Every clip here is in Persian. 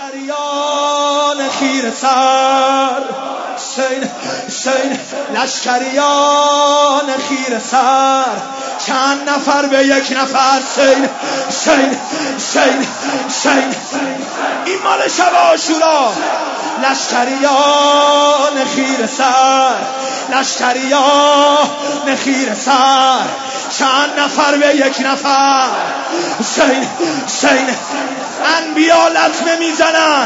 لشکریان خیره سر حسین لشکریان خیره سر چند نفر به یک نفر حسین این مال شب عاشورا لشکریان خیره سر لشکریان خیره سر چند نفر به یک نفر حسین انبیا لطمه میزنن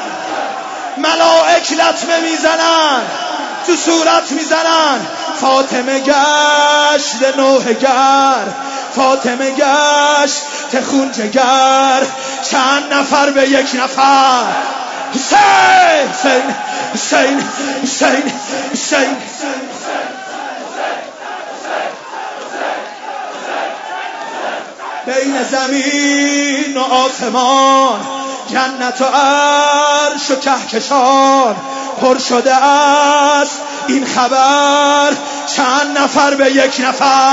ملائک لطمه میزنن تو صورت میزنن فاطمه گشت نوحه گر فاطمه گشت تخون جگر چند نفر به یک نفر حسین بین زمین و آسمان جنت و عرش و کهکشان پر شده است این خبر چند نفر به یک نفر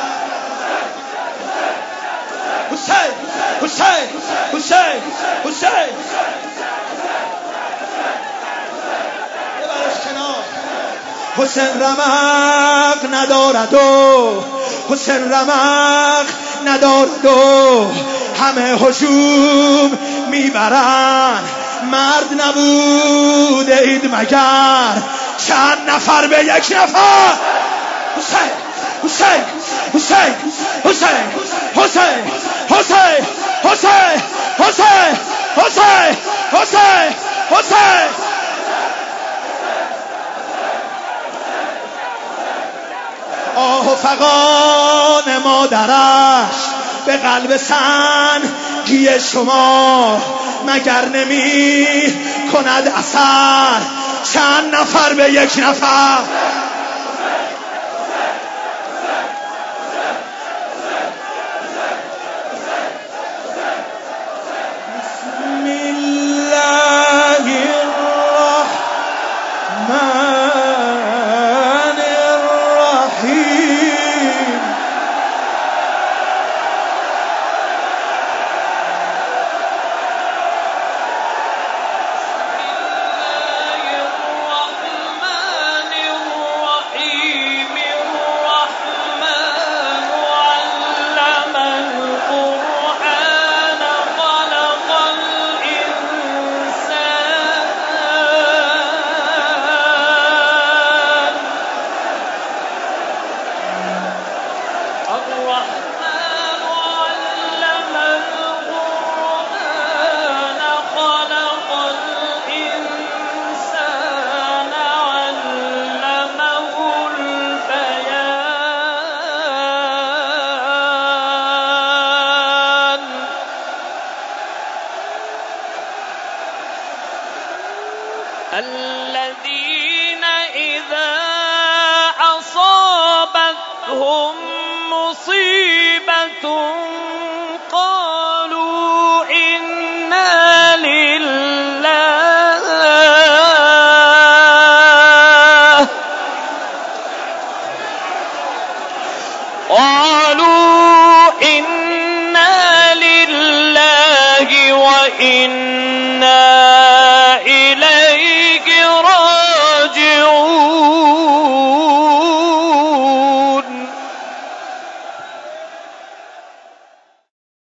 حسین حسین رمق ندارد و حسین رمق ندارد و همه هجوم میبرن مرد نبوده اید مگر چند نفر به یک نفر حسین آه و فغان مادرش به قلب سنگی شما مگر نمی کند اثر چند نفر به یک نفر الذين إذا أصابتهم